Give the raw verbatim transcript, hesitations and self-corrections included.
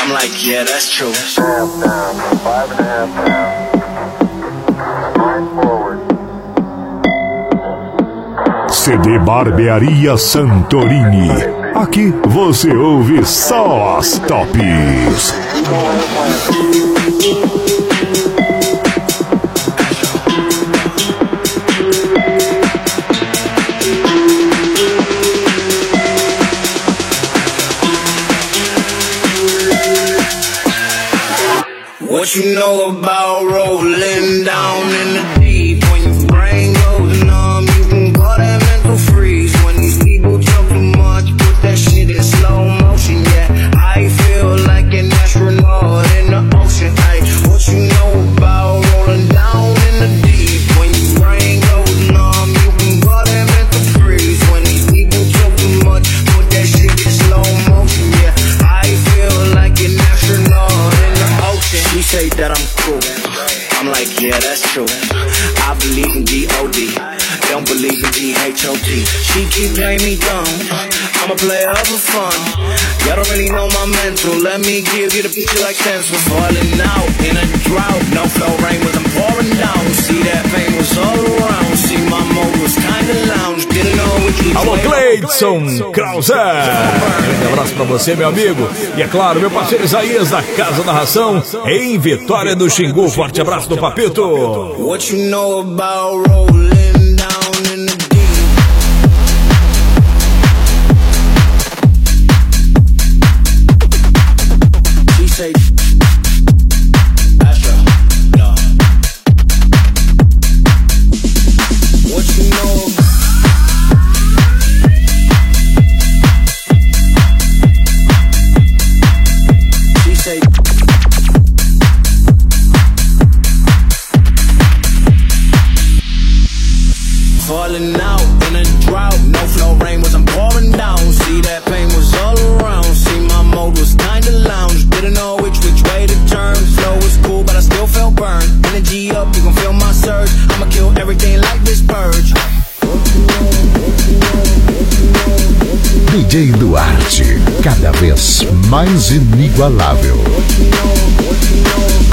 I'm like, yeah, that's true. Half down, five and a half down. Line forward. C D Barbearia Santorini. Aqui você ouve só as tops. What you know about rolling down in the deep? When your brain goes numb, you can call that mental freeze. When these people talk too much, put that shit in slow motion. Yeah, I feel like an astronaut in the ocean. Ay, what you know about rolling down in the deep? When your brain goes numb, you can call that mental freeze. When these people talk too much, put that shit in slow motion. Yeah, I feel like an astronaut in the ocean. She say that I'm cool, I'm like, yeah, that's true. I believe in G O D, don't believe in G H O T. She keep playing me dumb, I'm a player for fun. Y'all don't really know my mental, let me give you the picture like stencil. Falling out in a drought, no flow rain was I'm pouring down. See that pain was all around, see my mode was kinda lounge. Didn't know which way. Alô, Cleidson Krause. Grande abraço pra você, meu amigo. E é claro, meu parceiro Isaías da Casa da Ração, em Vitória do Xingu. Forte abraço do Papito. What you know about rolling down in the deep? She say, Astra, no. What you know? She say. Falling out in a drought, no flow rain was I'm pouring down. See that pain was all around, see my mode was kinda lounge. Didn't know which which way to turn, flow was cool but I still felt burned. Energy up, you gon' feel my surge, I'ma kill everything like this purge. D J Duarte, cada vez mais inigualável. What you know, what you know,